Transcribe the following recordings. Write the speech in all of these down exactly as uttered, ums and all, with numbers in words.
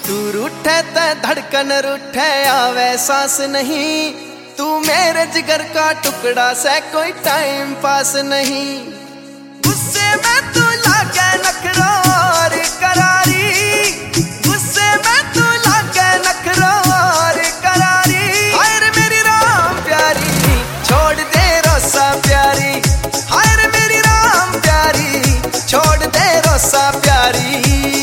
तू रूठे ते धड़कन रूठे आवे सांस नहीं, तू मेरे जिगर का टुकड़ा से कोई टाइम पास नहीं। गुस्से में तू लागे नखरा और करारी, गुस्से में तू लागे नखरा और करारी। हाय रे मेरी राम प्यारी छोड़ दे रोसा प्यारी, हाय रे मेरी राम प्यारी छोड़ दे रोसा प्यारी।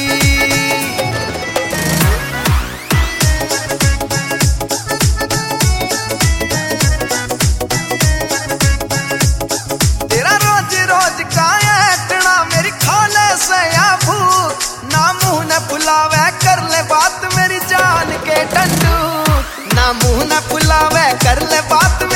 फुलावे कर ले बात मेरी जान के टंडू, ना मुंह न फुलावे कर ले बात